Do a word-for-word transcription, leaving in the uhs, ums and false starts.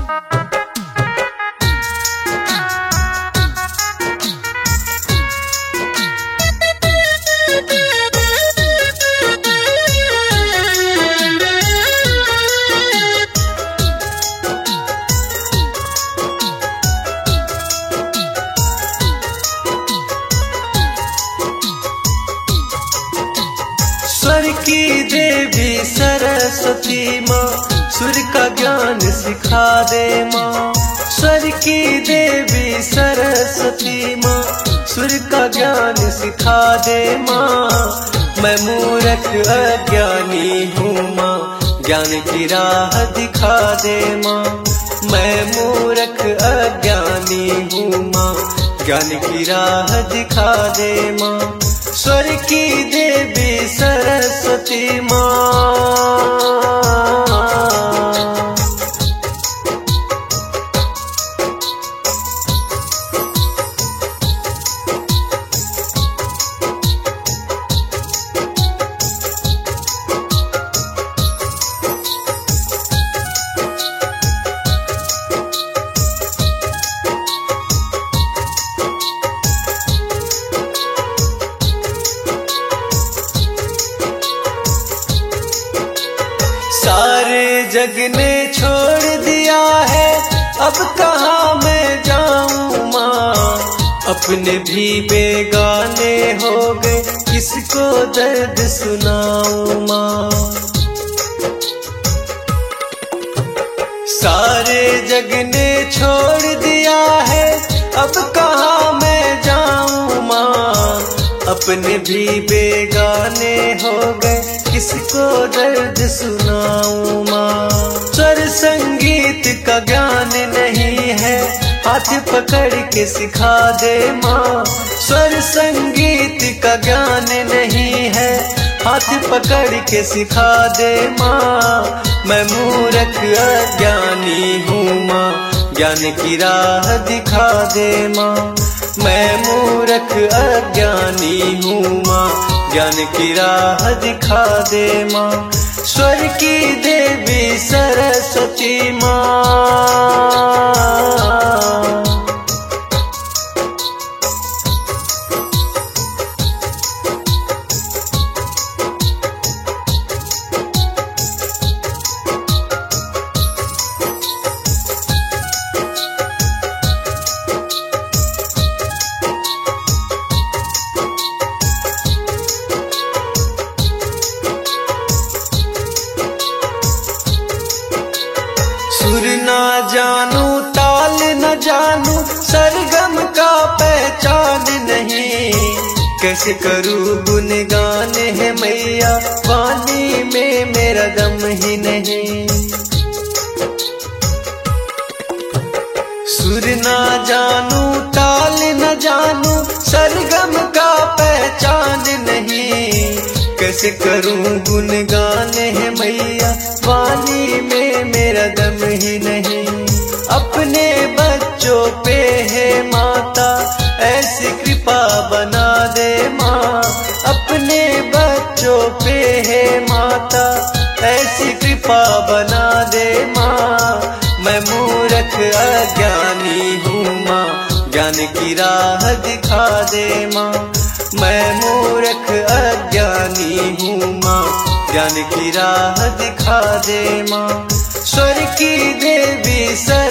स्वर की देवी सरस्वती माँ, सुर का ज्ञान सिखा दे माँ। स्वर की देवी सरस्वती माँ, सुर का ज्ञान सिखा दे माँ। मैं मूर्ख अज्ञानी हूँ माँ, ज्ञान की राह दिखा दे माँ। मैं मूर्ख अज्ञानी हूँ माँ, ज्ञान की राह दिखा दे माँ। स्वर की देवी सरस्वती माँ। सारे जग ने छोड़ दिया है, अब कहाँ मैं जाऊँ माँ। अपने भी बेगाने हो गए, किसको दर्द सुनाऊँ माँ। सारे जग ने छोड़ दिया है, अब कहाँ मैं जाऊँ माँ। अपने भी बेगाने हो गए, किसको दर्द सुनाऊँ माँ। स्वर संगीत का ज्ञान नहीं है, हाथ पकड़ के सिखा दे माँ। स्वर संगीत का ज्ञान नहीं है, हाथ पकड़ के सिखा दे माँ। मैं मूर्ख अज्ञानी हूँ माँ, ज्ञान की राह दिखा दे माँ। मैं मूर्ख अज्ञानी हूँ माँ, ज्ञान की राह दिखा दे माँ। स्वर की देवी सरस्वती माँ। सुर ना जानू ताल न जानू, सरगम का पहचान नहीं। कैसे करूँ गुनगान है मैया, पानी में मेरा दम ही नहीं। सुर ना जानू ताल न जानू, सरगम का पहचान नहीं। कैसे करूँ गुनगान है मैया, पानी में मेरा दम ही नहीं। अपने बच्चों पे है माता, ऐसी कृपा बना दे माँ। अपने बच्चों पे है माता, ऐसी कृपा बना दे माँ। मैं मूर्ख अज्ञानी हूँ माँ, ज्ञान की राह दिखा दे माँ। मैं मूर्ख अज्ञानी हूँ माँ, ज्ञान की राह दिखा दे माँ। स्वर की देवी